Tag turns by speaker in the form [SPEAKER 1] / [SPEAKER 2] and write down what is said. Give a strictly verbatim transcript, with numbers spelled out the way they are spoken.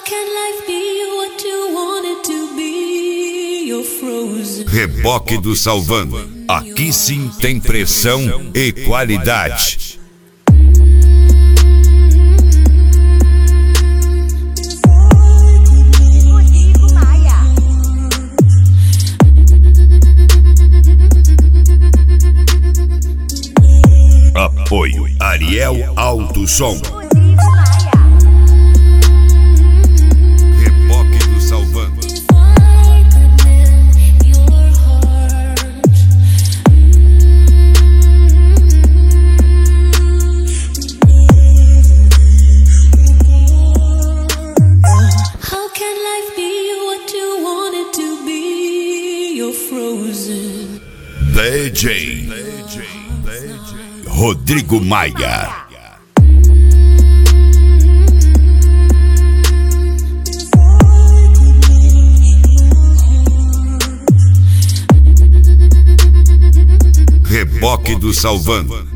[SPEAKER 1] Reboque do Salvando. Aqui sim tem pressão e qualidade. Apoio Ariel Alto Som. Reboque do Salvando. D J Rodrigo Maia. Reboque do Salvando.